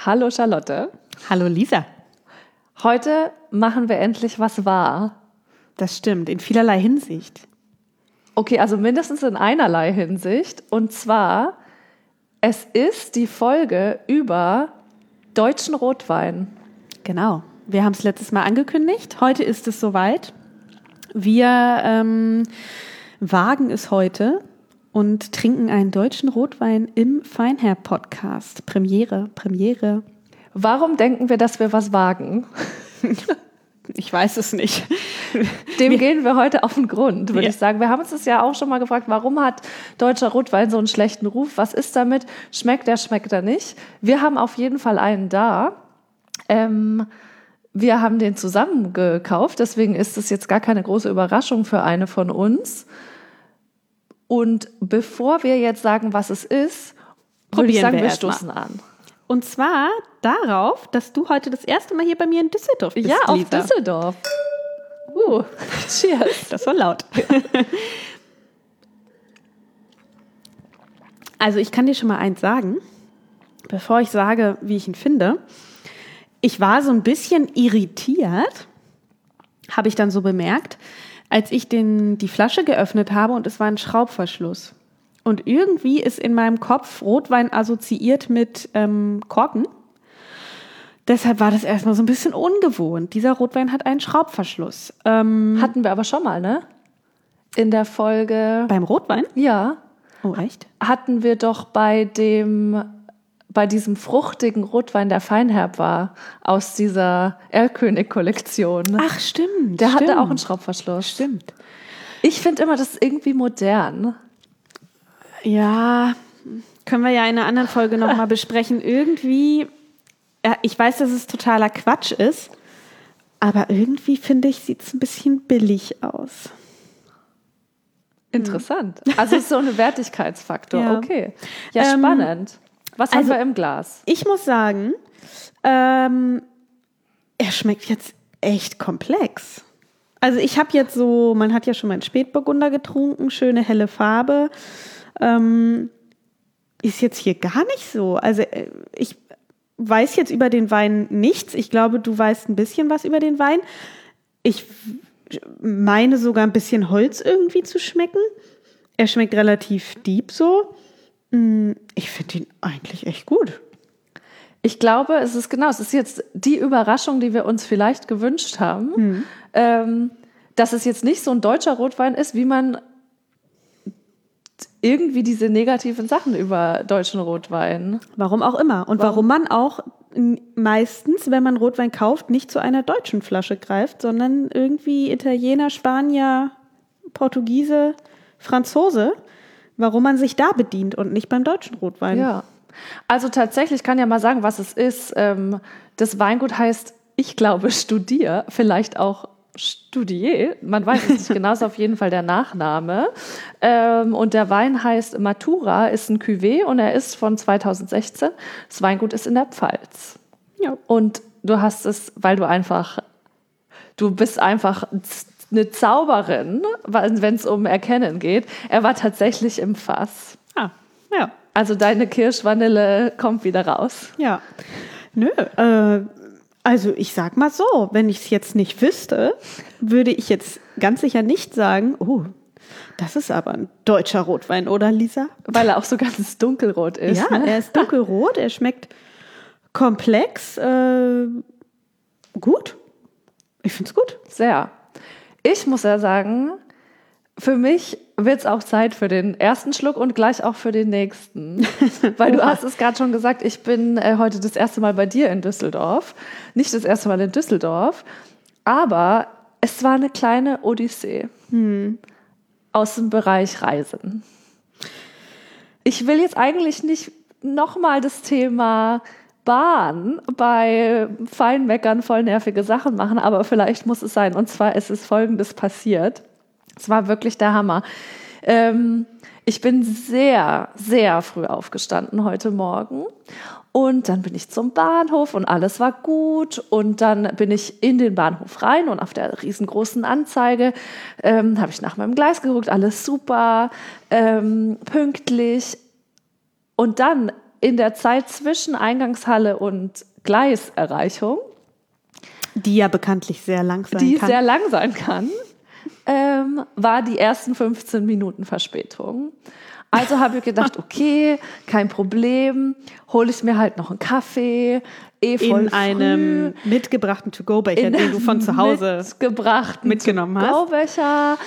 Hallo Charlotte. Hallo Lisa. Heute machen wir endlich was wahr. Das stimmt, in vielerlei Hinsicht. Okay, also mindestens in einerlei Hinsicht. Und zwar, es ist die Folge über deutschen Rotwein. Genau, wir haben es letztes Mal angekündigt. Heute ist es soweit. Wir wagen es heute und trinken einen deutschen Rotwein im Feinherb-Podcast. Premiere. Warum denken wir, dass wir was wagen? Ich weiß es nicht. Dem gehen wir heute auf den Grund, würde ich sagen. Wir haben uns das ja auch schon mal gefragt, warum hat deutscher Rotwein so einen schlechten Ruf? Was ist damit? Schmeckt er nicht? Wir haben auf jeden Fall einen da. Wir haben den zusammen gekauft, deswegen ist es jetzt gar keine große Überraschung für eine von uns. Und bevor wir jetzt sagen, was es ist, würde ich sagen, wir stoßen an. Und zwar darauf, dass du heute das erste Mal hier bei mir in Düsseldorf bist, Ja, auf Lisa. Düsseldorf. Cheers. Das war laut. Also ich kann dir schon mal eins sagen, bevor ich sage, wie ich ihn finde. Ich war so ein bisschen irritiert, habe ich dann so bemerkt, als ich die Flasche geöffnet habe und es war ein Schraubverschluss. Und irgendwie ist in meinem Kopf Rotwein assoziiert mit Korken. Deshalb war das erstmal so ein bisschen ungewohnt. Dieser Rotwein hat einen Schraubverschluss. Hatten wir aber schon mal, ne? In der Folge... Beim Rotwein? Ja. Oh, echt? Hatten wir doch bei diesem fruchtigen Rotwein, der Feinherb war, aus dieser Erlkönig-Kollektion. Ach, stimmt. Der hatte auch einen Schraubverschluss. Stimmt. Ich finde immer, das ist irgendwie modern. Ja, können wir ja in einer anderen Folge nochmal besprechen. Irgendwie, ja, ich weiß, dass es totaler Quatsch ist, aber irgendwie, finde ich, sieht es ein bisschen billig aus. Interessant. Also es ist so ein Wertigkeitsfaktor. Ja. Okay. Ja, spannend. Was haben wir im Glas? Ich muss sagen, er schmeckt jetzt echt komplex. Also ich habe jetzt so, man hat ja schon mal einen Spätburgunder getrunken, schöne helle Farbe. Ist jetzt hier gar nicht so. Also ich weiß jetzt über den Wein nichts. Ich glaube, du weißt ein bisschen was über den Wein. Ich meine sogar ein bisschen Holz irgendwie zu schmecken. Er schmeckt relativ deep so. Ich finde ihn eigentlich echt gut. Ich glaube, es ist jetzt die Überraschung, die wir uns vielleicht gewünscht haben, dass es jetzt nicht so ein deutscher Rotwein ist, wie man irgendwie diese negativen Sachen über deutschen Rotwein. Warum auch immer. Und warum man auch meistens, wenn man Rotwein kauft, nicht zu einer deutschen Flasche greift, sondern irgendwie Italiener, Spanier, Portugiese, Franzose. Warum man sich da bedient und nicht beim deutschen Rotwein. Ja, also tatsächlich, ich kann ja mal sagen, was es ist. Das Weingut heißt, ich glaube, Studier, vielleicht auch Studier, man weiß es nicht genau, ist auf jeden Fall der Nachname. Und der Wein heißt Matura, ist ein Cuvée und er ist von 2016. Das Weingut ist in der Pfalz. Ja. Und du hast es, weil du bist einfach eine Zauberin, wenn es um Erkennen geht. Er war tatsächlich im Fass. Ah, ja. Also deine Kirschvanille kommt wieder raus. Ja. Nö, also ich sag mal so, wenn ich es jetzt nicht wüsste, würde ich jetzt ganz sicher nicht sagen, oh, das ist aber ein deutscher Rotwein, oder Lisa? Weil er auch so ganz dunkelrot ist. Ja, ne? er ist dunkelrot, er schmeckt komplex, gut. Ich find's gut. Sehr. Ich muss ja sagen, für mich wird es auch Zeit für den ersten Schluck und gleich auch für den nächsten. Weil du hast es gerade schon gesagt, ich bin heute das erste Mal bei dir in Düsseldorf. Nicht das erste Mal in Düsseldorf, aber es war eine kleine Odyssee aus dem Bereich Reisen. Ich will jetzt eigentlich nicht nochmal das Thema Bahn bei Feinmeckern voll nervige Sachen machen, aber vielleicht muss es sein. Und zwar ist es Folgendes passiert. Es war wirklich der Hammer. Ich bin sehr, sehr früh aufgestanden heute Morgen und dann bin ich zum Bahnhof und alles war gut und dann bin ich in den Bahnhof rein und auf der riesengroßen Anzeige habe ich nach meinem Gleis geguckt, alles super, pünktlich und dann in der Zeit zwischen Eingangshalle und Gleiserreichung, die ja bekanntlich sehr lang sein kann, war die ersten 15 Minuten Verspätung. Also habe ich gedacht, okay, kein Problem, hole ich mir halt noch einen Kaffee, voll in einem mitgebrachten To-Go-Becher, den du von zu Hause mitgenommen hast. To-Go-Becher,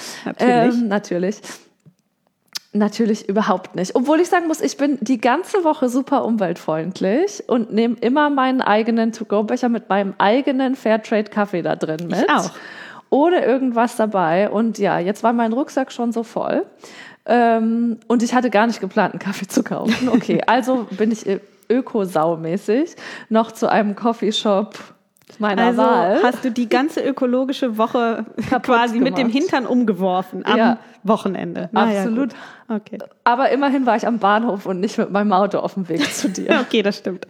natürlich überhaupt nicht. Obwohl ich sagen muss, ich bin die ganze Woche super umweltfreundlich und nehme immer meinen eigenen To-Go-Becher mit meinem eigenen Fairtrade-Kaffee da drin mit. Ich auch. Ohne irgendwas dabei. Und ja, jetzt war mein Rucksack schon so voll. Und ich hatte gar nicht geplant, einen Kaffee zu kaufen. Okay, also bin ich öko-saumäßig noch zu einem Coffeeshop meiner Wahl. Also hast du die ganze ökologische Woche quasi mit dem Hintern umgeworfen am Wochenende. Absolut. Ja, okay. Aber immerhin war ich am Bahnhof und nicht mit meinem Auto auf dem Weg zu dir. Okay, das stimmt.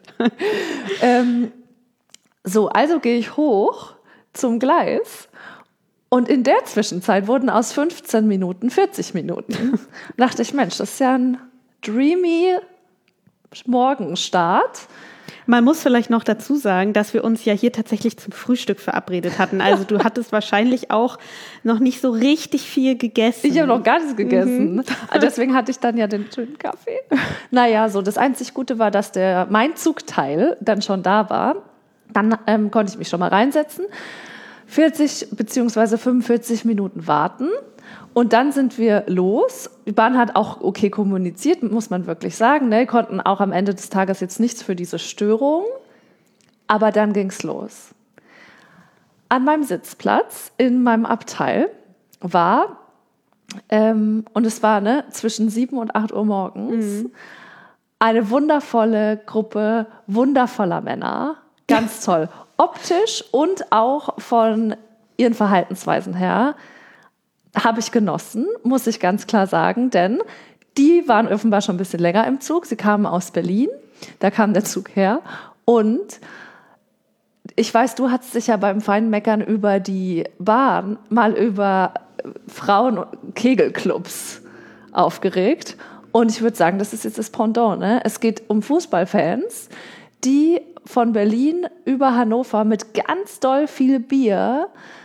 Also gehe ich hoch zum Gleis. Und in der Zwischenzeit wurden aus 15 Minuten 40 Minuten. Da dachte ich, Mensch, das ist ja ein dreamy Morgenstart. Man muss vielleicht noch dazu sagen, dass wir uns ja hier tatsächlich zum Frühstück verabredet hatten. Also du hattest wahrscheinlich auch noch nicht so richtig viel gegessen. Ich habe noch gar nichts gegessen. Deswegen hatte ich dann ja den schönen Kaffee. Naja, so das einzig Gute war, dass mein Zugteil dann schon da war. Dann konnte ich mich schon mal reinsetzen. 40 bzw. 45 Minuten warten und dann sind wir los. Die Bahn hat auch okay kommuniziert, muss man wirklich sagen. Ne? Konnten auch am Ende des Tages jetzt nichts für diese Störung, aber dann ging's los. An meinem Sitzplatz in meinem Abteil war, und es war zwischen 7 und 8 Uhr morgens, eine wundervolle Gruppe wundervoller Männer, ganz toll. Optisch und auch von ihren Verhaltensweisen her habe ich genossen, muss ich ganz klar sagen, denn die waren offenbar schon ein bisschen länger im Zug. Sie kamen aus Berlin, da kam der Zug her und ich weiß, du hattest dich ja beim Feinmeckern über die Bahn mal über Frauen-Kegelclubs aufgeregt und ich würde sagen, das ist jetzt das Pendant. Ne? Es geht um Fußballfans, die von Berlin über Hannover mit ganz doll viel Bier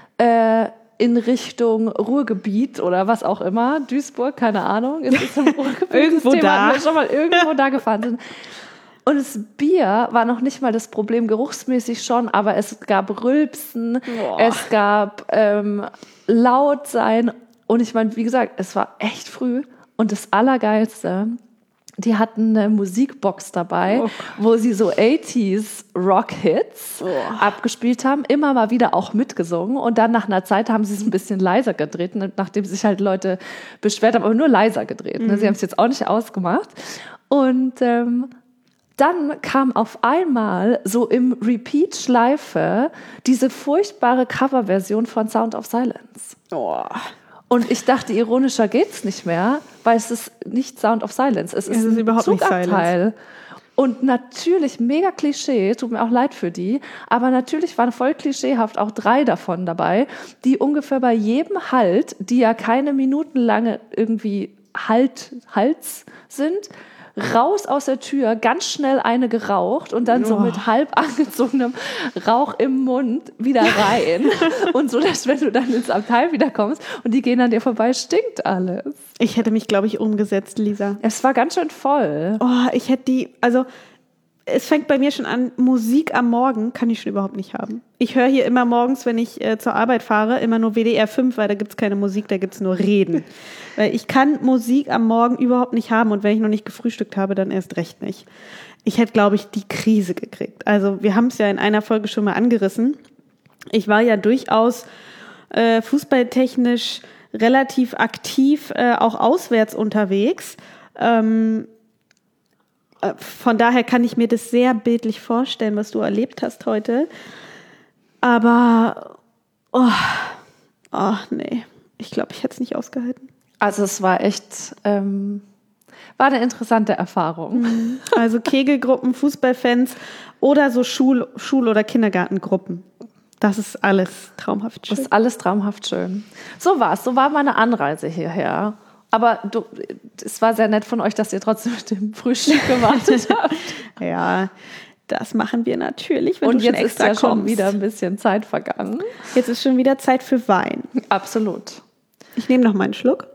in Richtung Ruhrgebiet oder was auch immer, Duisburg, keine Ahnung, ist es im Ruhrgebiet? Irgendwo das Thema da. hatten wir schon mal irgendwo da gefahren sind. Und das Bier war noch nicht mal das Problem, geruchsmäßig schon, aber es gab Rülpsen, es gab laut sein und ich meine, wie gesagt, es war echt früh und das Allergeilste, die hatten eine Musikbox dabei, wo sie so 80s Rock-Hits abgespielt haben, immer mal wieder auch mitgesungen und dann nach einer Zeit haben sie es ein bisschen leiser gedreht, nachdem sich halt Leute beschwert haben, aber nur leiser gedreht. Ne? Sie haben es jetzt auch nicht ausgemacht. Und dann kam auf einmal so im Repeat-Schleife diese furchtbare Coverversion von Sound of Silence. Und ich dachte, ironischer geht's nicht mehr, weil es ist nicht Sound of Silence, es ist ein überhaupt Zugabteil. Und natürlich mega Klischee, tut mir auch leid für die, aber natürlich waren voll klischeehaft auch 3 davon dabei, die ungefähr bei jedem Halt, die ja keine minutenlange irgendwie Hals sind, raus aus der Tür, ganz schnell eine geraucht und dann so mit halb angezogenem Rauch im Mund wieder rein. Und so, dass wenn du dann ins Abteil wiederkommst und die gehen an dir vorbei, stinkt alles. Ich hätte mich, glaube ich, umgesetzt, Lisa. Es war ganz schön voll. Ich hätte es fängt bei mir schon an, Musik am Morgen kann ich schon überhaupt nicht haben. Ich höre hier immer morgens, wenn ich zur Arbeit fahre, immer nur WDR 5, weil da gibt's keine Musik, da gibt's nur Reden. Weil ich kann Musik am Morgen überhaupt nicht haben und wenn ich noch nicht gefrühstückt habe, dann erst recht nicht. Ich hätte, glaube ich, die Krise gekriegt. Also wir haben es ja in einer Folge schon mal angerissen. Ich war ja durchaus fußballtechnisch relativ aktiv, auch auswärts unterwegs. Von daher kann ich mir das sehr bildlich vorstellen, was du erlebt hast heute. Aber, nee, ich glaube, ich hätte es nicht ausgehalten. Also es war echt, war eine interessante Erfahrung. Also Kegelgruppen, Fußballfans oder so Schul- oder Kindergartengruppen. Das ist alles traumhaft schön. Das ist alles traumhaft schön. So war meine Anreise hierher. Aber es war sehr nett von euch, dass ihr trotzdem mit dem Frühstück gewartet habt. Ja, das machen wir natürlich, wenn Und du schon jetzt ist extra ja schon kommst. wieder ein bisschen Zeit vergangen. Jetzt ist schon wieder Zeit für Wein. Absolut. Ich nehme noch mal einen Schluck.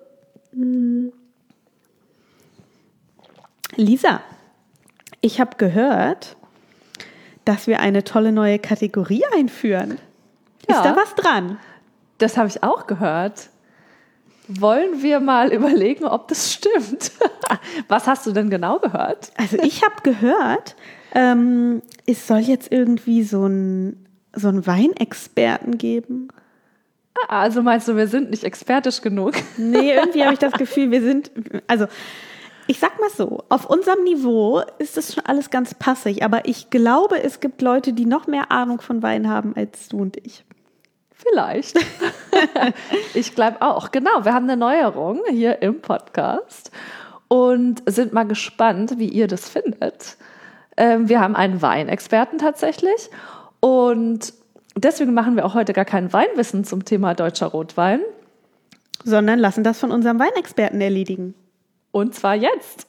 Lisa, ich habe gehört, dass wir eine tolle neue Kategorie einführen. Ja. Ist da was dran? Das habe ich auch gehört. Wollen wir mal überlegen, ob das stimmt? Was hast du denn genau gehört? Also ich habe gehört, es soll jetzt irgendwie so ein Weinexperten geben. Also meinst du, wir sind nicht expertisch genug? Nee, irgendwie habe ich das Gefühl, also ich sag mal so, auf unserem Niveau ist das schon alles ganz passig, aber ich glaube, es gibt Leute, die noch mehr Ahnung von Wein haben als du und ich. Vielleicht. Ich glaube auch. Genau, wir haben eine Neuerung hier im Podcast und sind mal gespannt, wie ihr das findet. Wir haben einen Weinexperten tatsächlich und deswegen machen wir auch heute gar kein Weinwissen zum Thema deutscher Rotwein. Sondern lassen das von unserem Weinexperten erledigen. Und zwar jetzt.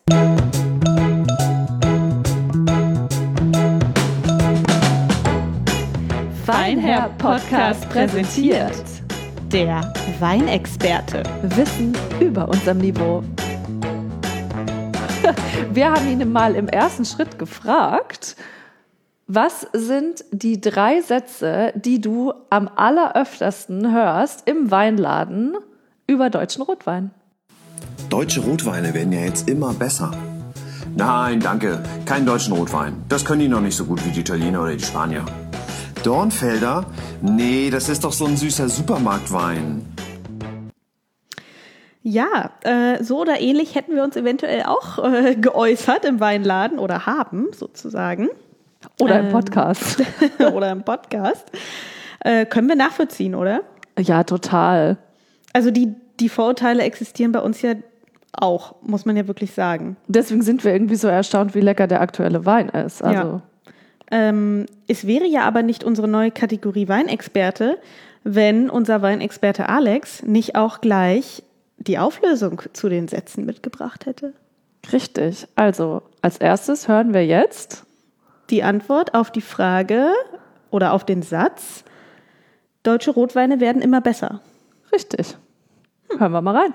Weinherr Podcast präsentiert Der Weinexperte. Wissen über unserem Niveau. Wir haben ihn mal im ersten Schritt gefragt, was sind die 3 Sätze, die du am alleröftersten hörst im Weinladen über deutschen Rotwein? Deutsche Rotweine werden ja jetzt immer besser. Nein, danke, keinen deutschen Rotwein. Das können die noch nicht so gut wie die Italiener oder die Spanier. Dornfelder? Nee, das ist doch so ein süßer Supermarktwein. Ja, so oder ähnlich hätten wir uns eventuell auch geäußert im Weinladen oder haben sozusagen. Oder im Podcast. Oder im Podcast. Können wir nachvollziehen, oder? Ja, total. Also die Vorurteile existieren bei uns ja auch, muss man ja wirklich sagen. Deswegen sind wir irgendwie so erstaunt, wie lecker der aktuelle Wein ist. Also. Ja. Es wäre ja aber nicht unsere neue Kategorie Weinexperte, wenn unser Weinexperte Alex nicht auch gleich die Auflösung zu den Sätzen mitgebracht hätte. Richtig. Also als erstes hören wir jetzt die Antwort auf die Frage oder auf den Satz: Deutsche Rotweine werden immer besser. Richtig. Hören wir mal rein.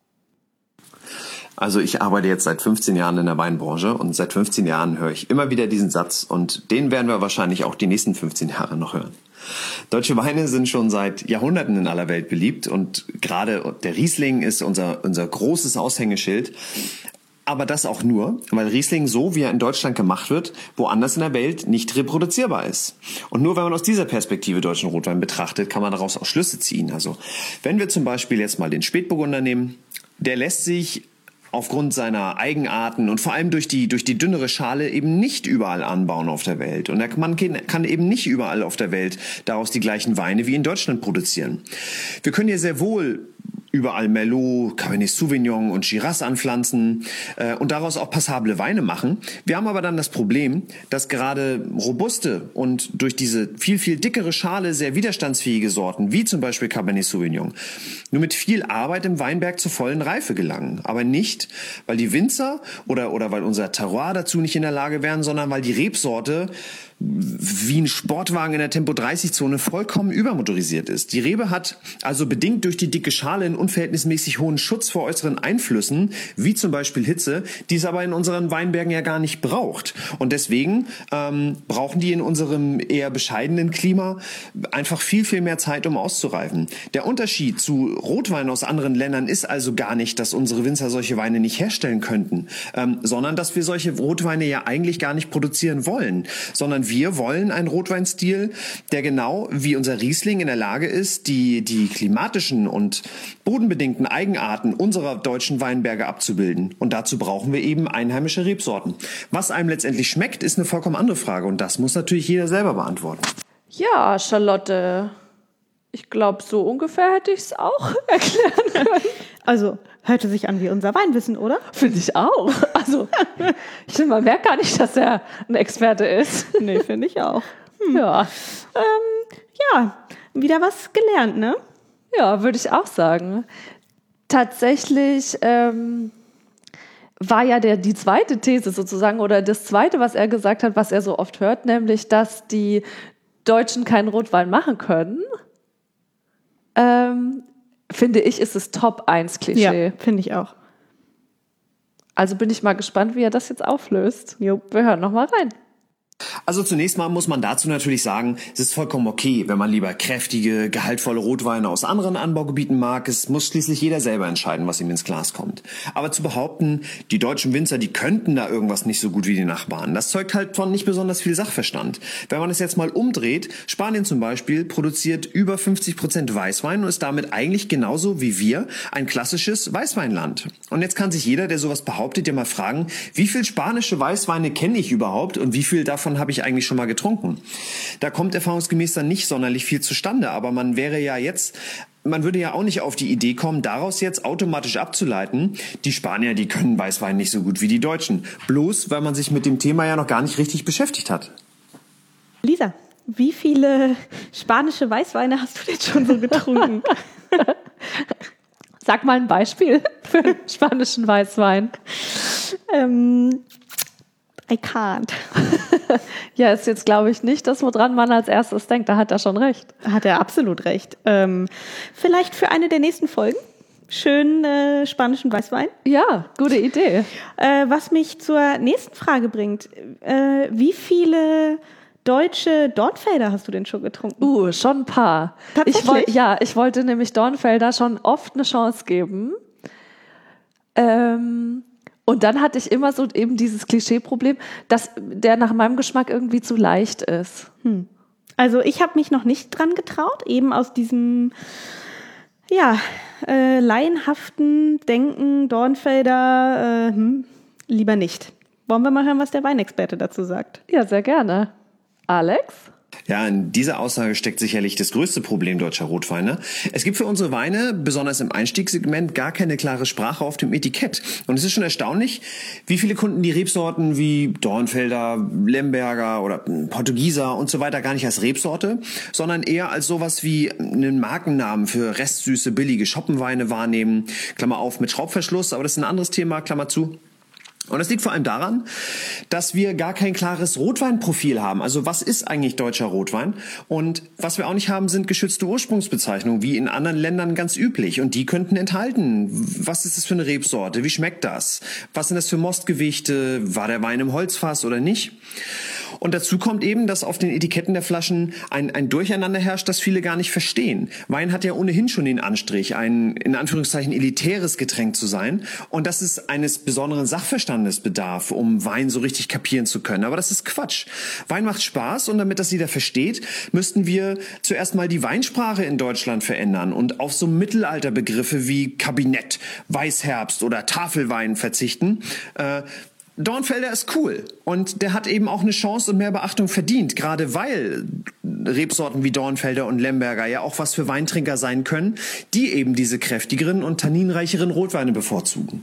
Also ich arbeite jetzt seit 15 Jahren in der Weinbranche und seit 15 Jahren höre ich immer wieder diesen Satz und den werden wir wahrscheinlich auch die nächsten 15 Jahre noch hören. Deutsche Weine sind schon seit Jahrhunderten in aller Welt beliebt und gerade der Riesling ist unser großes Aushängeschild. Aber das auch nur, weil Riesling, so wie er in Deutschland gemacht wird, woanders in der Welt nicht reproduzierbar ist. Und nur wenn man aus dieser Perspektive deutschen Rotwein betrachtet, kann man daraus auch Schlüsse ziehen. Also wenn wir zum Beispiel jetzt mal den Spätburgunder nehmen, der lässt sich aufgrund seiner Eigenarten und vor allem durch die dünnere Schale eben nicht überall anbauen auf der Welt. Und man kann eben nicht überall auf der Welt daraus die gleichen Weine wie in Deutschland produzieren. Wir können hier sehr wohl überall Merlot, Cabernet Sauvignon und Shiraz anpflanzen und daraus auch passable Weine machen. Wir haben aber dann das Problem, dass gerade robuste und durch diese viel, viel dickere Schale sehr widerstandsfähige Sorten, wie zum Beispiel Cabernet Sauvignon, nur mit viel Arbeit im Weinberg zur vollen Reife gelangen. Aber nicht, weil die Winzer oder weil unser Terroir dazu nicht in der Lage wären, sondern weil die Rebsorte wie ein Sportwagen in der Tempo-30-Zone vollkommen übermotorisiert ist. Die Rebe hat also bedingt durch die dicke Schale einen unverhältnismäßig hohen Schutz vor äußeren Einflüssen, wie zum Beispiel Hitze, die es aber in unseren Weinbergen ja gar nicht braucht. Und deswegen brauchen die in unserem eher bescheidenen Klima einfach viel, viel mehr Zeit, um auszureifen. Der Unterschied zu Rotwein aus anderen Ländern ist also gar nicht, dass unsere Winzer solche Weine nicht herstellen könnten, sondern dass wir solche Rotweine ja eigentlich gar nicht produzieren wollen, sondern wir wollen einen Rotweinstil, der genau wie unser Riesling in der Lage ist, die klimatischen und bodenbedingten Eigenarten unserer deutschen Weinberge abzubilden. Und dazu brauchen wir eben einheimische Rebsorten. Was einem letztendlich schmeckt, ist eine vollkommen andere Frage. Und das muss natürlich jeder selber beantworten. Ja, Charlotte, ich glaube, so ungefähr hätte ich es auch erklären können. Also hörte sich an wie unser Weinwissen, oder? Finde ich auch. Also, ich finde, man merkt gar nicht, dass er ein Experte ist. Nee, finde ich auch. Ja. Ja, wieder was gelernt, ne? Ja, würde ich auch sagen. tatsächlich war ja die zweite These sozusagen oder das zweite, was er gesagt hat, was er so oft hört, nämlich, dass die Deutschen keinen Rotwein machen können. Finde ich, ist es Top-1-Klischee. Ja, finde ich auch. Also bin ich mal gespannt, wie er das jetzt auflöst. Jo, wir hören noch mal rein. Also zunächst mal muss man dazu natürlich sagen, es ist vollkommen okay, wenn man lieber kräftige, gehaltvolle Rotweine aus anderen Anbaugebieten mag. Es muss schließlich jeder selber entscheiden, was ihm ins Glas kommt. Aber zu behaupten, die deutschen Winzer, die könnten da irgendwas nicht so gut wie die Nachbarn, das zeugt halt von nicht besonders viel Sachverstand. Wenn man es jetzt mal umdreht, Spanien zum Beispiel produziert über 50% Weißwein und ist damit eigentlich genauso wie wir ein klassisches Weißweinland. Und jetzt kann sich jeder, der sowas behauptet, ja mal fragen, wie viel spanische Weißweine kenne ich überhaupt und wie viel davon habe ich eigentlich schon mal getrunken. Da kommt erfahrungsgemäß dann nicht sonderlich viel zustande, aber man würde ja auch nicht auf die Idee kommen, daraus jetzt automatisch abzuleiten, die Spanier, die können Weißwein nicht so gut wie die Deutschen. Bloß, weil man sich mit dem Thema ja noch gar nicht richtig beschäftigt hat. Lisa, wie viele spanische Weißweine hast du denn schon so getrunken? Sag mal ein Beispiel für einen spanischen Weißwein. I can't. Ja, ist jetzt, glaube ich, nicht das, woran man als erstes denkt. Da hat er schon recht. Hat er absolut recht. Vielleicht für eine der nächsten Folgen. Schönen spanischen Weißwein. Ja, gute Idee. Was mich zur nächsten Frage bringt. Wie viele deutsche Dornfelder hast du denn schon getrunken? Schon ein paar. Tatsächlich? Ich wollte nämlich Dornfelder schon oft eine Chance geben. Und dann hatte ich immer so eben dieses Klischee-Problem, dass der nach meinem Geschmack irgendwie zu leicht ist. Also ich habe mich noch nicht dran getraut, eben aus diesem laienhaften Denken, Dornfelder, lieber nicht. Wollen wir mal hören, was der Weinexperte dazu sagt? Ja, sehr gerne. Alex? Ja, in dieser Aussage steckt sicherlich das größte Problem deutscher Rotweine. Es gibt für unsere Weine, besonders im Einstiegssegment, gar keine klare Sprache auf dem Etikett. Und es ist schon erstaunlich, wie viele Kunden die Rebsorten wie Dornfelder, Lemberger oder Portugieser und so weiter gar nicht als Rebsorte, sondern eher als sowas wie einen Markennamen für restsüße, billige Schoppenweine wahrnehmen. Klammer auf, mit Schraubverschluss, aber das ist ein anderes Thema, Klammer zu. Und das liegt vor allem daran, dass wir gar kein klares Rotweinprofil haben. Also was ist eigentlich deutscher Rotwein? Und was wir auch nicht haben, sind geschützte Ursprungsbezeichnungen, wie in anderen Ländern ganz üblich. Und die könnten enthalten, was ist das für eine Rebsorte? Wie schmeckt das? Was sind das für Mostgewichte? War der Wein im Holzfass oder nicht? Und dazu kommt eben, dass auf den Etiketten der Flaschen ein Durcheinander herrscht, das viele gar nicht verstehen. Wein hat ja ohnehin schon den Anstrich, ein in Anführungszeichen elitäres Getränk zu sein. Und dass es eines besonderen Sachverstandes bedarf, um Wein so richtig kapieren zu können. Aber das ist Quatsch. Wein macht Spaß und damit das jeder versteht, müssten wir zuerst mal die Weinsprache in Deutschland verändern und auf so Mittelalterbegriffe wie Kabinett, Weißherbst oder Tafelwein verzichten. Dornfelder ist cool und der hat eben auch eine Chance und mehr Beachtung verdient, gerade weil Rebsorten wie Dornfelder und Lemberger ja auch was für Weintrinker sein können, die eben diese kräftigeren und tanninreicheren Rotweine bevorzugen.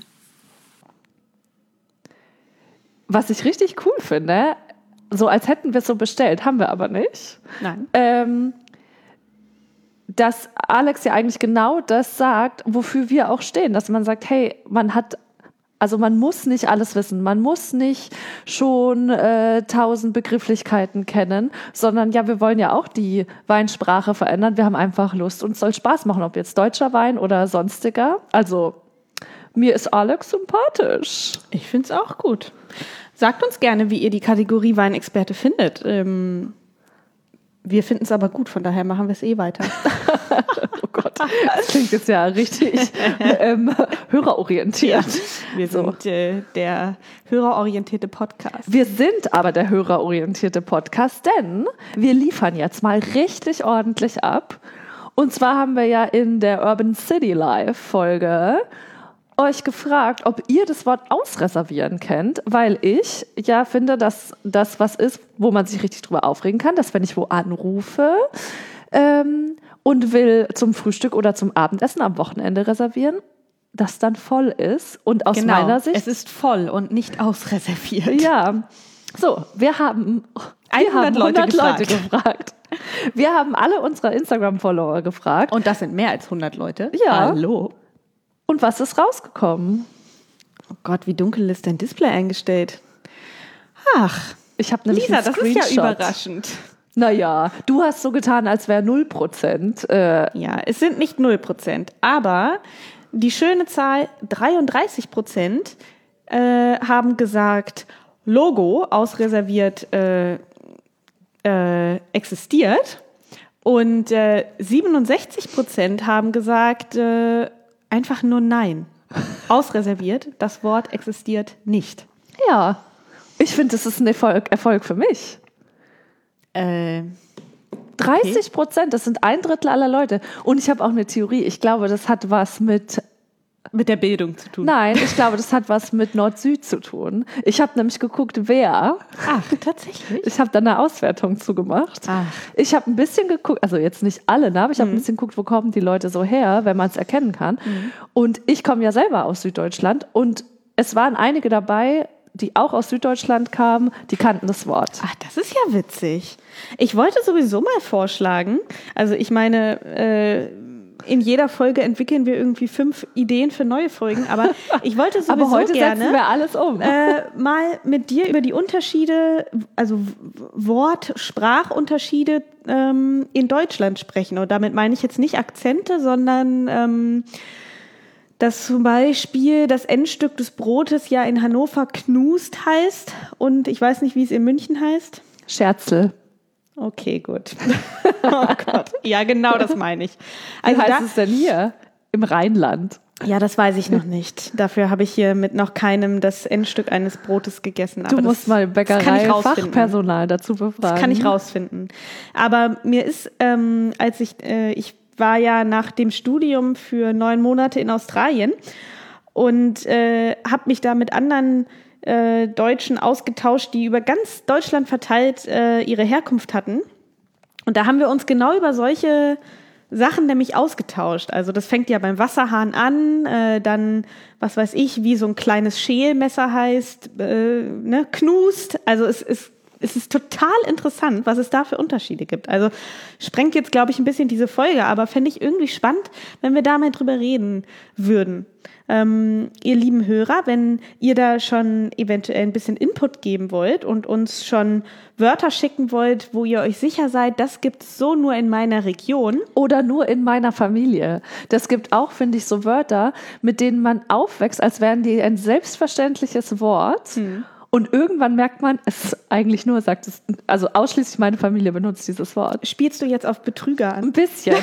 Was ich richtig cool finde, so als hätten wir es so bestellt, haben wir aber nicht. Nein. Dass Alex ja eigentlich genau das sagt, wofür wir auch stehen, dass man sagt, hey, man muss nicht alles wissen, man muss nicht schon 1000 Begrifflichkeiten kennen, sondern ja, wir wollen ja auch die Weinsprache verändern. Wir haben einfach Lust und es soll Spaß machen, ob jetzt deutscher Wein oder sonstiger. Also mir ist Alex sympathisch. Ich finde es auch gut. Sagt uns gerne, wie ihr die Kategorie Weinexperte findet. Wir finden es aber gut, von daher machen wir es weiter. Oh Gott, das klingt jetzt ja richtig hörerorientiert. Ja, wir sind der hörerorientierte Podcast. Wir sind aber der hörerorientierte Podcast, denn wir liefern jetzt mal richtig ordentlich ab. Und zwar haben wir ja in der Urban City Live Folge euch gefragt, ob ihr das Wort ausreservieren kennt, weil ich ja finde, dass das was ist, wo man sich richtig drüber aufregen kann, dass wenn ich wo anrufe und will zum Frühstück oder zum Abendessen am Wochenende reservieren, das dann voll ist. Und aus meiner Sicht... es ist voll und nicht ausreserviert. Ja, so, wir haben 100 Leute gefragt. Wir haben alle unsere Instagram-Follower gefragt. Und das sind mehr als 100 Leute. Ja. Hallo. Und was ist rausgekommen? Oh Gott, wie dunkel ist dein Display eingestellt? Ach, Ich habe nämlich Lisa, einen das ist ja Screenshot. überraschend. Naja, du hast so getan, als wäre 0%. Ja, es sind nicht 0%, aber die schöne Zahl 33% haben gesagt, Logo ausreserviert existiert und 67% haben gesagt, einfach nur nein. Ausreserviert, das Wort existiert nicht. Ja, ich finde, das ist ein Erfolg für mich. 30%, das sind 1/3 aller Leute. Und ich habe auch eine Theorie. Ich glaube, das hat was mit der Bildung zu tun. Nein, ich glaube, das hat was mit Nord-Süd zu tun. Ich habe nämlich geguckt, wer. Ach, tatsächlich? Ich habe da eine Auswertung zugemacht. Ach. Ich habe ein bisschen geguckt, also jetzt nicht alle, ne, aber ich habe ein bisschen geguckt, wo kommen die Leute so her, wenn man es erkennen kann. Und ich komme ja selber aus Süddeutschland und es waren einige dabei, die auch aus Süddeutschland kamen, die kannten das Wort. Ach, das ist ja witzig. Ich wollte sowieso mal vorschlagen, also ich meine, in jeder Folge entwickeln wir irgendwie 5 Ideen für neue Folgen, aber ich wollte sowieso Aber heute gerne setzen wir alles um. mal mit dir über die Unterschiede, also Sprachunterschiede in Deutschland sprechen. Und damit meine ich jetzt nicht Akzente, sondern dass zum Beispiel das Endstück des Brotes ja in Hannover Knust heißt und ich weiß nicht, wie es in München heißt. Scherzel. Okay, gut. Oh Gott. Ja, genau das meine ich. Also Wie heißt es denn hier? Im Rheinland. Ja, das weiß ich noch nicht. Dafür habe ich hier mit noch keinem das Endstück eines Brotes gegessen. Du musst mal Bäckerei-Fachpersonal dazu befragen. Das kann ich rausfinden. Aber mir ist, als ich war ja nach dem Studium für 9 Monate in Australien und habe mich da mit anderen Deutschen ausgetauscht, die über ganz Deutschland verteilt ihre Herkunft hatten. Und da haben wir uns genau über solche Sachen nämlich ausgetauscht. Also das fängt ja beim Wasserhahn an, dann, was weiß ich, wie so ein kleines Schälmesser heißt, Knust. Also es ist total interessant, was es da für Unterschiede gibt. Also sprengt jetzt, glaube ich, ein bisschen diese Folge, aber fände ich irgendwie spannend, wenn wir da mal drüber reden würden. Ihr lieben Hörer, wenn ihr da schon eventuell ein bisschen Input geben wollt und uns schon Wörter schicken wollt, wo ihr euch sicher seid, das gibt's so nur in meiner Region. Oder nur in meiner Familie. Das gibt auch, finde ich, so Wörter, mit denen man aufwächst, als wären die ein selbstverständliches Wort. Und irgendwann merkt man, es ist eigentlich nur, sagt es, also ausschließlich meine Familie benutzt dieses Wort. Spielst du jetzt auf Betrüger an? Ein bisschen.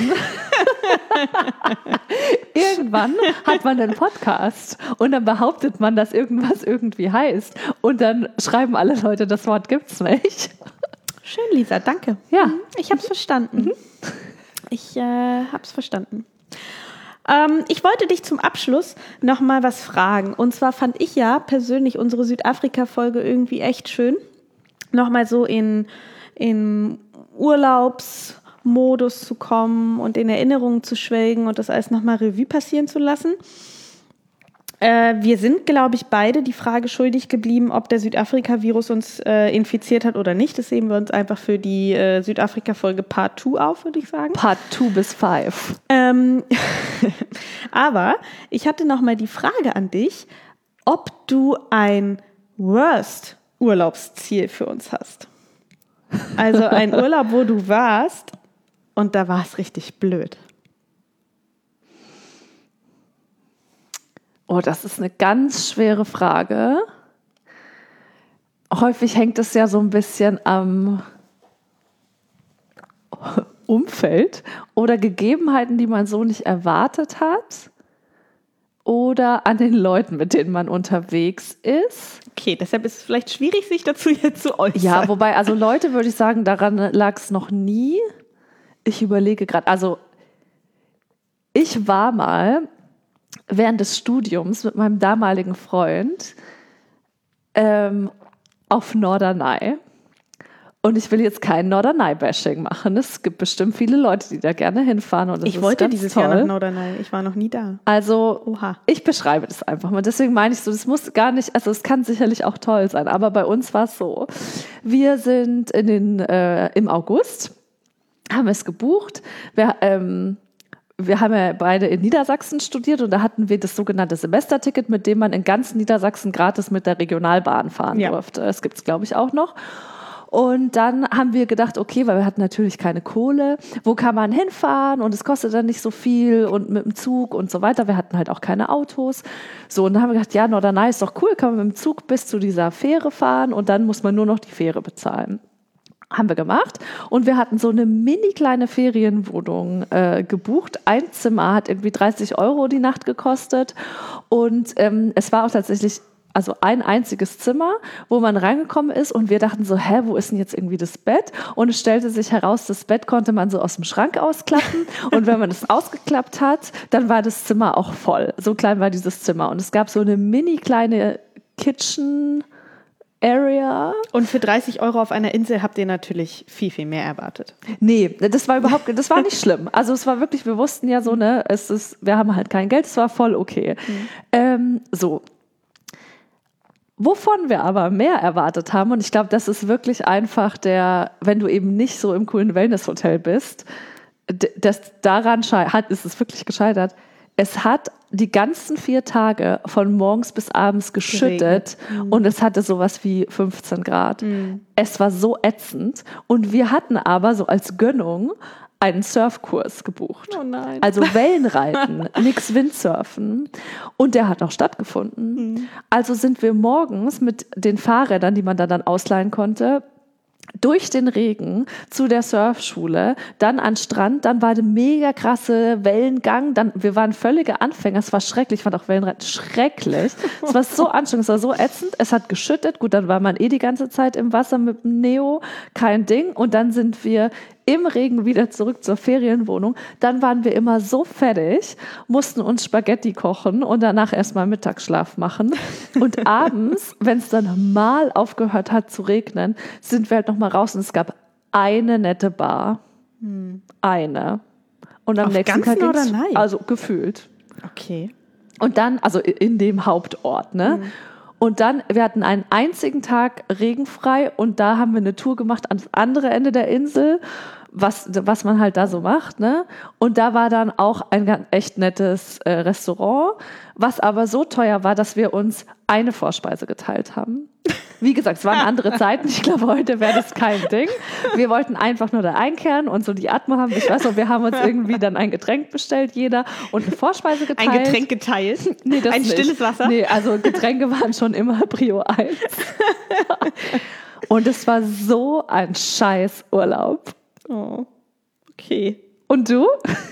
Irgendwann hat man einen Podcast und dann behauptet man, dass irgendwas irgendwie heißt. Und dann schreiben alle Leute, das Wort gibt's nicht. Schön, Lisa, danke. Ja. Ich habe es verstanden. Ich habe es verstanden. Ich wollte dich zum Abschluss noch mal was fragen. Und zwar fand ich ja persönlich unsere Südafrika-Folge irgendwie echt schön. Noch mal so in Urlaubsmodus zu kommen und in Erinnerungen zu schwelgen und das alles noch mal Revue passieren zu lassen. Wir sind, glaube ich, beide die Frage schuldig geblieben, ob der Südafrika-Virus uns infiziert hat oder nicht. Das heben wir uns einfach für die Südafrika-Folge Part 2 auf, würde ich sagen. Part 2 bis 5. Aber ich hatte noch mal die Frage an dich, ob du ein Worst-Urlaubsziel für uns hast. Also ein Urlaub, wo du warst und da war es richtig blöd. Oh, das ist eine ganz schwere Frage. Häufig hängt es ja so ein bisschen am Umfeld oder Gegebenheiten, die man so nicht erwartet hat oder an den Leuten, mit denen man unterwegs ist. Okay, deshalb ist es vielleicht schwierig, sich dazu jetzt zu äußern. Ja, wobei, also Leute, würde ich sagen, daran lag es noch nie. Ich überlege gerade, also ich war mal während des Studiums mit meinem damaligen Freund auf Norderney. Und ich will jetzt kein Norderney-Bashing machen. Es gibt bestimmt viele Leute, die da gerne hinfahren. Und das ich ist wollte ganz dieses toll. Jahr nach Norderney. Ich war noch nie da. Also, Oha. Ich beschreibe das einfach mal. Deswegen meine ich so, das muss gar nicht, also es kann sicherlich auch toll sein. Aber bei uns war es so. Wir sind im August, haben es gebucht. Wir wir haben ja beide in Niedersachsen studiert und da hatten wir das sogenannte Semesterticket, mit dem man in ganz Niedersachsen gratis mit der Regionalbahn fahren durfte. Das gibt es, glaube ich, auch noch. Und dann haben wir gedacht, okay, weil wir hatten natürlich keine Kohle, wo kann man hinfahren und es kostet dann nicht so viel und mit dem Zug und so weiter. Wir hatten halt auch keine Autos. So, und dann haben wir gedacht, ja, Norderney ist doch cool, kann man mit dem Zug bis zu dieser Fähre fahren und dann muss man nur noch die Fähre bezahlen. Haben wir gemacht und wir hatten so eine mini kleine Ferienwohnung gebucht. Ein Zimmer hat irgendwie 30 € die Nacht gekostet und es war auch tatsächlich also ein einziges Zimmer, wo man reingekommen ist und wir dachten so, wo ist denn jetzt irgendwie das Bett? Und es stellte sich heraus, das Bett konnte man so aus dem Schrank ausklappen und wenn man es ausgeklappt hat, dann war das Zimmer auch voll. So klein war dieses Zimmer und es gab so eine mini kleine Kitchen Area. Und für 30 € auf einer Insel habt ihr natürlich viel, viel mehr erwartet. Nee, das war nicht schlimm. Also es war wirklich, wir wussten ja so, ne, wir haben halt kein Geld, es war voll okay. So. Wovon wir aber mehr erwartet haben, und ich glaube, das ist wirklich einfach wenn du eben nicht so im coolen Wellness-Hotel bist, daran ist es wirklich gescheitert. Es hat die ganzen 4 Tage von morgens bis abends geschüttet und es hatte sowas wie 15 Grad. Es war so ätzend und wir hatten aber so als Gönnung einen Surfkurs gebucht. Oh nein. Also Wellenreiten, nix Windsurfen. Und der hat auch stattgefunden. Also sind wir morgens mit den Fahrrädern, die man dann ausleihen konnte, durch den Regen zu der Surfschule, dann an den Strand, dann war der mega krasse Wellengang, wir waren völlige Anfänger, es war schrecklich, ich fand auch Wellenreiten schrecklich, es war so anstrengend, es war so ätzend, es hat geschüttet, gut, dann war man die ganze Zeit im Wasser mit dem Neo, kein Ding und dann sind wir im Regen wieder zurück zur Ferienwohnung, dann waren wir immer so fertig, mussten uns Spaghetti kochen und danach erstmal Mittagsschlaf machen und abends, wenn es dann mal aufgehört hat zu regnen, sind wir halt noch mal raus und es gab eine nette Bar. Eine. Und am nächsten Tag ging's, also gefühlt. Okay. Und dann, also in dem Hauptort, ne? Und dann, wir hatten einen einzigen Tag regenfrei und da haben wir eine Tour gemacht ans andere Ende der Insel, was man halt da so macht, ne? Und da war dann auch ein ganz echt nettes Restaurant, was aber so teuer war, dass wir uns eine Vorspeise geteilt haben. Wie gesagt, es waren andere Zeiten. Ich glaube, heute wäre das kein Ding. Wir wollten einfach nur da einkehren und so die Atmo haben. Ich weiß noch, wir haben uns irgendwie dann ein Getränk bestellt, jeder, und eine Vorspeise geteilt. Ein Getränk geteilt? Nee, das ein nicht. Stilles Wasser? Nee, also Getränke waren schon immer Prio 1. Und es war so ein scheiß Urlaub. Oh, okay. Und du?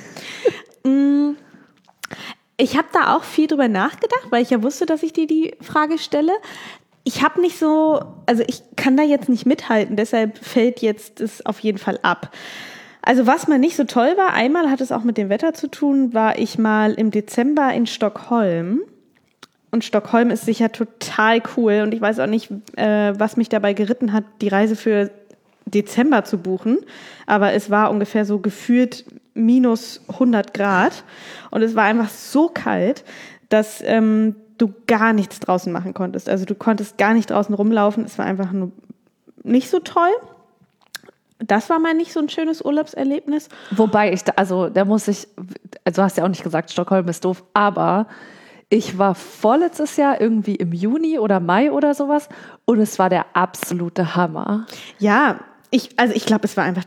Ich habe da auch viel drüber nachgedacht, weil ich ja wusste, dass ich dir die Frage stelle. Ich habe nicht so, also ich kann da jetzt nicht mithalten, deshalb fällt jetzt es auf jeden Fall ab. Also was mal nicht so toll war, einmal hat es auch mit dem Wetter zu tun, war ich mal im Dezember in Stockholm. Und Stockholm ist sicher total cool und ich weiß auch nicht, was mich dabei geritten hat, die Reise für Dezember zu buchen, aber es war ungefähr so gefühlt minus 100 Grad und es war einfach so kalt, dass du gar nichts draußen machen konntest. Also du konntest gar nicht draußen rumlaufen, es war einfach nur nicht so toll. Das war mal nicht so ein schönes Urlaubserlebnis. Wobei also du hast ja auch nicht gesagt, Stockholm ist doof, aber ich war vorletztes Jahr irgendwie im Juni oder Mai oder sowas und es war der absolute Hammer. Ja, ich glaube, es war einfach,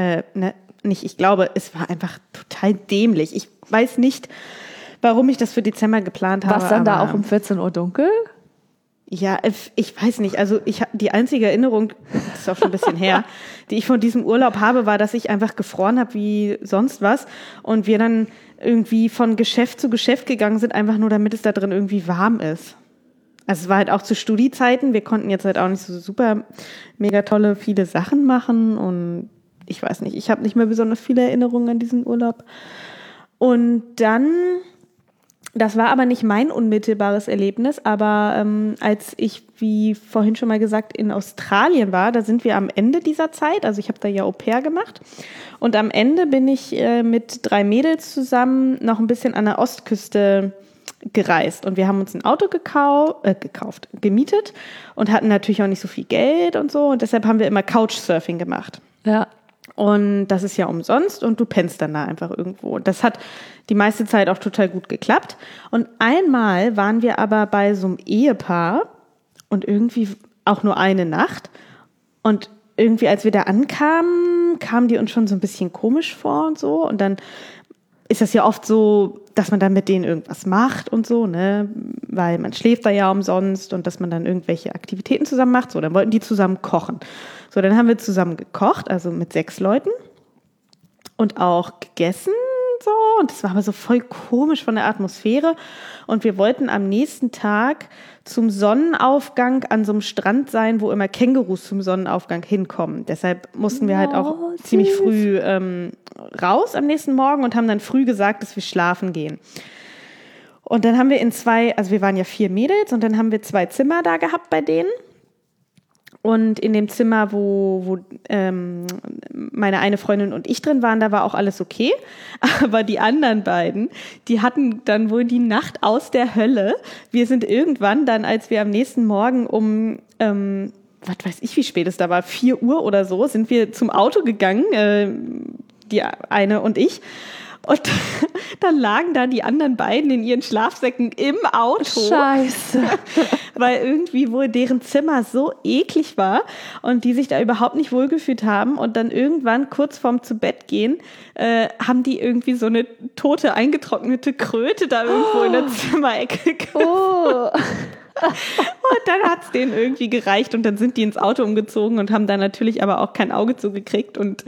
es war einfach total dämlich. Ich weiß nicht, warum ich das für Dezember geplant habe. War es dann da auch um 14 Uhr dunkel? Ja, ich weiß nicht. Also die einzige Erinnerung, das ist auch schon ein bisschen her, die ich von diesem Urlaub habe, war, dass ich einfach gefroren habe wie sonst was und wir dann irgendwie von Geschäft zu Geschäft gegangen sind, einfach nur damit es da drin irgendwie warm ist. Also es war halt auch zu Studiezeiten. Wir konnten jetzt halt auch nicht so super mega tolle viele Sachen machen und ich weiß nicht, ich habe nicht mehr besonders viele Erinnerungen an diesen Urlaub. Und dann, das war aber nicht mein unmittelbares Erlebnis, aber als ich, wie vorhin schon mal gesagt, in Australien war, da sind wir am Ende dieser Zeit, also ich habe da ja Au pair gemacht und am Ende bin ich mit 3 Mädels zusammen noch ein bisschen an der Ostküste gereist und wir haben uns ein Auto gemietet und hatten natürlich auch nicht so viel Geld und so und deshalb haben wir immer Couchsurfing gemacht. Ja. Und das ist ja umsonst und du pennst dann da einfach irgendwo. Das hat die meiste Zeit auch total gut geklappt. Und einmal waren wir aber bei so einem Ehepaar und irgendwie auch nur eine Nacht. Und irgendwie, als wir da ankamen, kamen die uns schon so ein bisschen komisch vor und so. Und dann ist das ja oft so, dass man dann mit denen irgendwas macht und so, ne? Weil man schläft da ja umsonst und dass man dann irgendwelche Aktivitäten zusammen macht. So, dann wollten die zusammen kochen. So, dann haben wir zusammen gekocht, also mit 6 Leuten und auch gegessen. So, und das war aber so voll komisch von der Atmosphäre. Und wir wollten am nächsten Tag zum Sonnenaufgang an so einem Strand sein, wo immer Kängurus zum Sonnenaufgang hinkommen. Deshalb mussten wir halt auch ziemlich früh raus am nächsten Morgen und haben dann früh gesagt, dass wir schlafen gehen. Und dann haben wir also wir waren ja 4 Mädels und dann haben wir 2 Zimmer da gehabt bei denen. Und in dem Zimmer, wo meine eine Freundin und ich drin waren, da war auch alles okay. Aber die anderen beiden, die hatten dann wohl die Nacht aus der Hölle. Wir sind irgendwann dann, als wir am nächsten Morgen um, was weiß ich, wie spät es da war, 4 Uhr oder so, sind wir zum Auto gegangen, die eine und ich. Und dann lagen da die anderen beiden in ihren Schlafsäcken im Auto. Scheiße. Weil irgendwie wohl deren Zimmer so eklig war und die sich da überhaupt nicht wohlgefühlt haben. Und dann irgendwann kurz vorm Zubettgehen haben die irgendwie so eine tote, eingetrocknete Kröte da irgendwo in der Zimmerecke gefunden. Oh. Und dann hat's denen irgendwie gereicht und dann sind die ins Auto umgezogen und haben da natürlich aber auch kein Auge zugekriegt und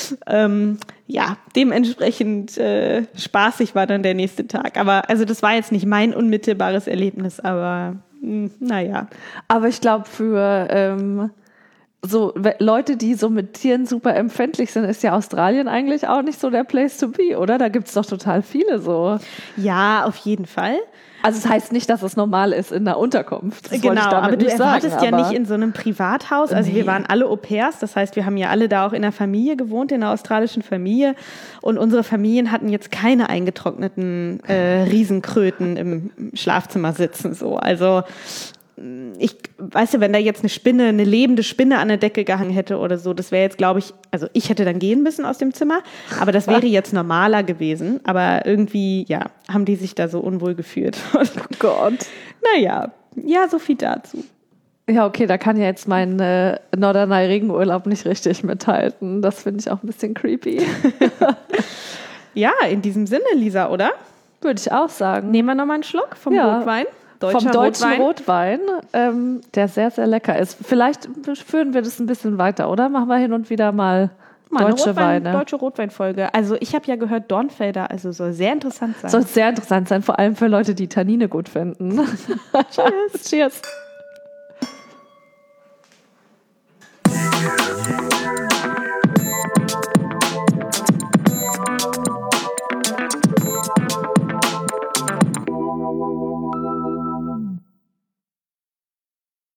ja, dementsprechend spaßig war dann der nächste Tag. Aber also das war jetzt nicht mein unmittelbares Erlebnis, aber naja. Aber ich glaube für so Leute, die so mit Tieren super empfindlich sind, ist ja Australien eigentlich auch nicht so der Place to be, oder? Da gibt's doch total viele so. Ja, auf jeden Fall. Also es heißt nicht, dass es normal ist in der Unterkunft. Das genau, aber du erwartest ja nicht in so einem Privathaus. Also Nee. wir waren alle Au-pairs, das heißt, wir haben ja alle da auch in der Familie gewohnt, in einer australischen Familie. Und unsere Familien hatten jetzt keine eingetrockneten Riesenkröten im Schlafzimmer sitzen. So. Also ich weiß ja, wenn da jetzt eine lebende Spinne an der Decke gehangen hätte oder so, das wäre jetzt, glaube ich, also ich hätte dann gehen müssen aus dem Zimmer, aber das wäre jetzt normaler gewesen. Aber irgendwie, ja, haben die sich da so unwohl gefühlt. Oh Gott. Naja, ja, so viel dazu. Ja, okay, da kann ja jetzt mein Norderney-Regenurlaub nicht richtig mithalten. Das finde ich auch ein bisschen creepy. Ja, in diesem Sinne, Lisa, oder? Würde ich auch sagen. Nehmen wir nochmal einen Schluck vom Rotwein. Vom deutschen Rotwein, der sehr, sehr lecker ist. Vielleicht führen wir das ein bisschen weiter, oder? Machen wir hin und wieder mal deutsche Weine. Deutsche Rotweinfolge. Also ich habe ja gehört, Dornfelder, also soll sehr interessant sein. Soll sehr interessant sein, vor allem für Leute, die Tannine gut finden. Cheers. Cheers.